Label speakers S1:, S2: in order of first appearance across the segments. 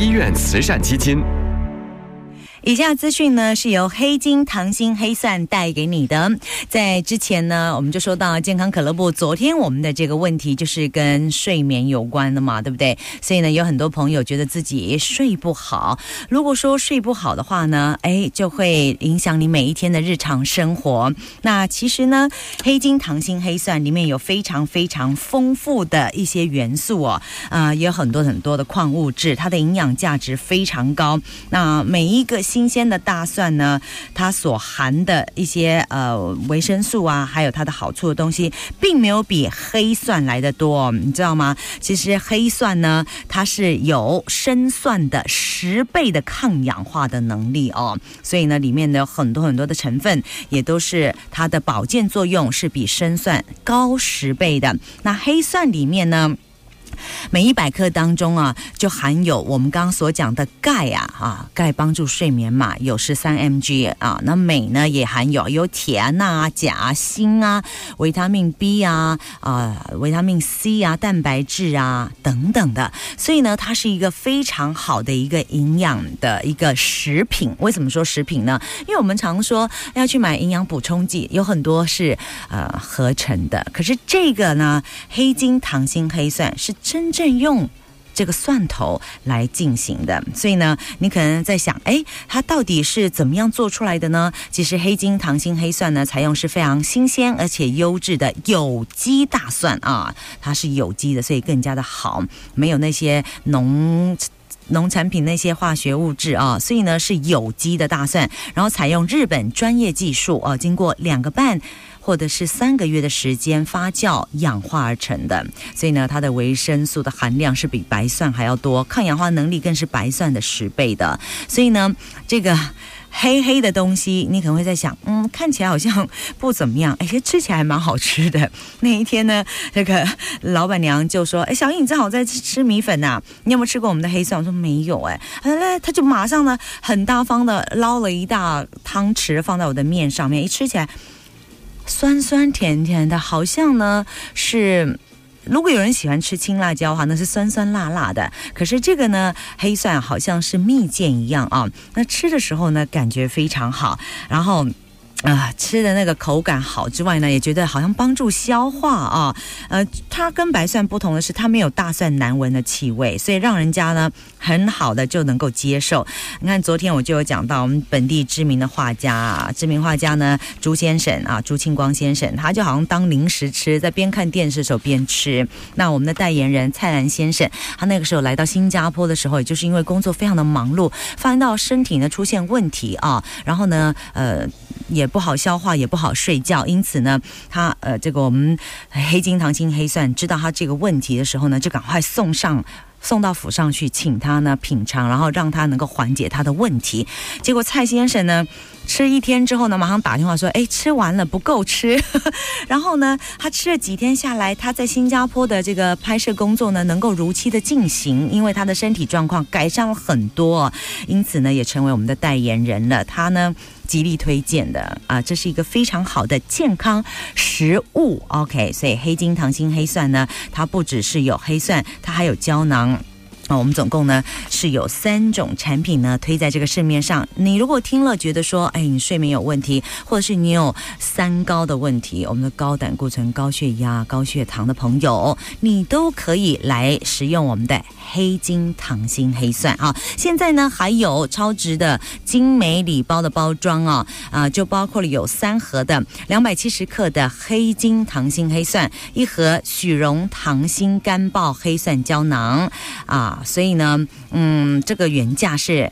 S1: 医院慈善基金。
S2: 以下资讯呢是由黑金糖心黑蒜带给你的。在之前呢，我们就说到健康可乐部，昨天我们的这个问题就是跟睡眠有关的嘛，对不对？所以呢，有很多朋友觉得自己睡不好。如果说睡不好的话呢，就会影响你每一天的日常生活。那其实呢，黑金糖心黑蒜里面有非常非常丰富的一些元素哦，也有很多很多的矿物质，它的营养价值非常高。那每一个新鲜的大蒜呢，它所含的一些维生素啊，还有它的好处的东西，并没有比黑蒜来得多，你知道吗？其实黑蒜呢，它是有生蒜的10倍的抗氧化的能力哦，所以呢，里面的很多很多的成分也都是它的保健作用是比生蒜高10倍的。那黑蒜里面呢，每100克当中啊，就含有我们刚刚所讲的钙钙帮助睡眠嘛，有13 mg 啊。那镁呢也含有铁啊、钠啊、钾啊、锌啊、维他命 B 啊、维他命 C 啊、蛋白质啊等等的。所以呢，它是一个非常好的一个营养的一个食品。为什么说食品呢？因为我们常说要去买营养补充剂，有很多是合成的，可是这个呢，黑金糖心黑蒜是真正用这个蒜头来进行的。所以呢，你可能在想，它到底是怎么样做出来的呢？其实黑金糖心黑蒜呢，采用是非常新鲜而且优质的有机大蒜啊，它是有机的，所以更加的好，没有那些农产品那些化学物质啊，所以呢是有机的大蒜，然后采用日本专业技术啊，经过2个半或者是3个月的时间发酵氧化而成的，所以呢，它的维生素的含量是比白蒜还要多，抗氧化能力更是白蒜的10倍的。所以呢，这个黑黑的东西，你可能会在想，看起来好像不怎么样，吃起来还蛮好吃的。那一天呢，这个老板娘就说：“小英，你正好在吃米粉啊，你有没有吃过我们的黑蒜？”我说没有他就马上呢很大方的捞了一大汤匙放在我的面上面，一吃起来酸酸甜甜的，好像呢是，如果有人喜欢吃青辣椒的话，那是酸酸辣辣的。可是这个呢，黑蒜好像是蜜饯一样啊，那吃的时候呢，感觉非常好，然后吃的那个口感好之外呢，也觉得好像帮助消化啊。它跟白蒜不同的是，它没有大蒜难闻的气味，所以让人家呢很好的就能够接受。你看，昨天我就有讲到我们本地知名的画家呢，朱先生啊，朱庆光先生，他就好像当零食吃，在边看电视的时候边吃。那我们的代言人蔡澜先生，他那个时候来到新加坡的时候，也就是因为工作非常的忙碌，发现到身体呢出现问题啊，然后呢也不好消化，也不好睡觉，因此呢，他这个我们黑金糖心黑蒜知道他这个问题的时候呢，就赶快送到府上去，请他呢品尝，然后让他能够缓解他的问题。结果蔡先生呢吃1天之后呢，马上打电话说，吃完了不够吃。然后呢，他吃了几天下来，他在新加坡的这个拍摄工作呢，能够如期的进行，因为他的身体状况改善了很多，因此呢，也成为我们的代言人了。他呢极力推荐的这是一个非常好的健康食物。OK， 所以黑金糖心黑蒜呢，它不只是有黑蒜，它还有胶囊。我们总共呢是有3种产品呢推在这个市面上。你如果听了觉得说，你睡眠有问题，或者是你有3高的问题，我们的高胆固醇、高血压、高血糖的朋友，你都可以来使用我们的黑金糖心黑蒜啊。现在呢还有超值的精美礼包的包装就包括了有3盒的270克的黑金糖心黑蒜，1盒许荣糖心干爆黑蒜胶囊所以呢这个原价是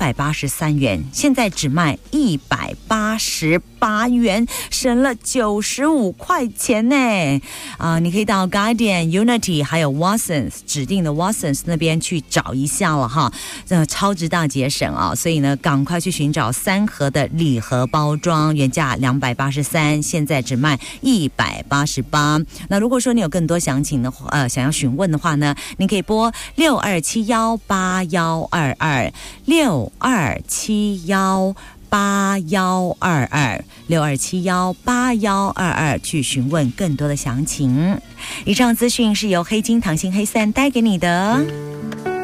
S2: 283元，现在只卖188元，省了95块钱呢。你可以到 Guardian、Unity 还有 Watsons 指定的 Watsons 那边去找一下了哈，超值大节省所以呢赶快去寻找3盒的礼盒包装，原价283，现在只卖188。那如果说你有更多详情的想要询问的话呢，你可以拨62718122，62718122去询问更多的详情。以上资讯是由黑金糖心黑蒜带给你的。